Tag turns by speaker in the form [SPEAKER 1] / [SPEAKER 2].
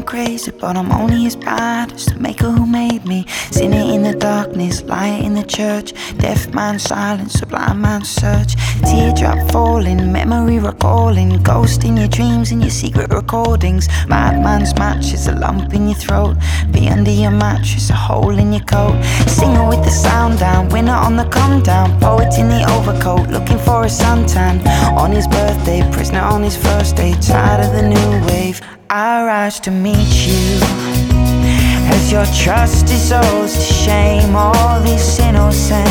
[SPEAKER 1] crazy, but I'm only as bad as the maker who made me. Sinner in the darkness, liar in the church, deaf man silence, a blind man's search. Teardrop falling, memory recalling, ghost in your dreams and your secret recordings. Madman's match is a lump in your throat, be under your mattress, a hole in your coat. Singer with the sound down, winner on the come down, poet in the overcoat, looking for a suntan. On his birthday, prisoner on his first day, tired of the new wave. I rise to meet you as your trust dissolves to shame. All this innocent